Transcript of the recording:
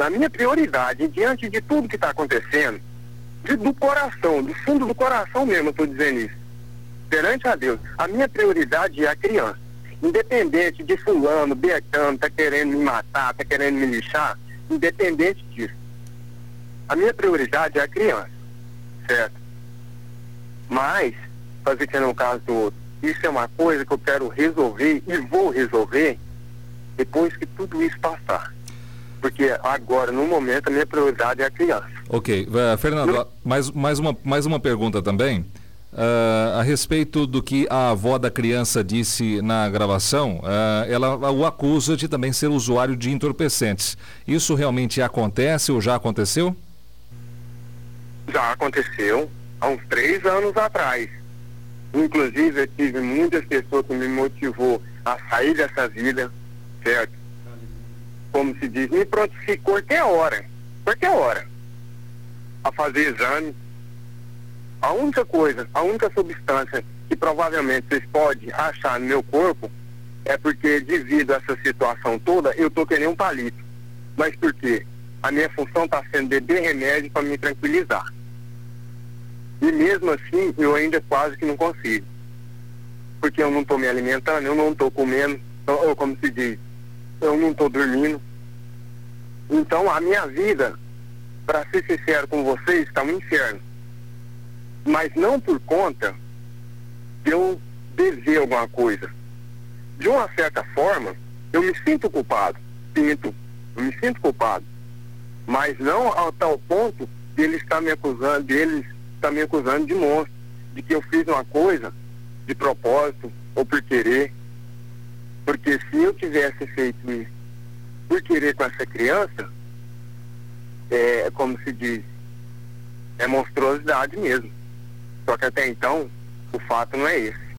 a minha prioridade, diante de tudo que está acontecendo, do coração, do fundo do coração mesmo, eu estou dizendo isso, perante a Deus, a minha prioridade é a criança. Independente de fulano, Bertano, tá querendo me matar, tá querendo me lixar, independente disso. A minha prioridade é a criança, certo? Mas, fazer que no caso do outro, isso é uma coisa que eu quero resolver e vou resolver depois que tudo isso passar. Porque agora, no momento, a minha prioridade é a criança. Ok. Fernando, mais uma pergunta também. A respeito do que a avó da criança disse na gravação, ela o acusa de também ser usuário de entorpecentes. Isso realmente acontece ou já aconteceu? Já aconteceu há uns 3 anos atrás. Inclusive, eu tive muitas pessoas que me motivou a sair dessa vida, certo? Como se diz, me prontificou qualquer hora, a fazer exame. A única substância que provavelmente vocês podem achar no meu corpo é porque, devido a essa situação toda, eu tô querendo um palito. Mas por quê? A minha função está sendo beber remédio para me tranquilizar. E mesmo assim, eu ainda quase que não consigo. Porque eu não estou me alimentando, eu não estou comendo, ou como se diz, eu não estou dormindo. Então, a minha vida, para ser sincero com vocês, está um inferno. Mas não por conta de eu dever alguma coisa. De uma certa forma, eu me sinto culpado. Eu me sinto culpado. Mas não ao tal ponto de eles estar me acusando, de monstro, de que eu fiz uma coisa de propósito ou por querer. Porque se eu tivesse feito isso por querer com essa criança, como se diz, é monstruosidade mesmo. Só que até então, o fato não é esse.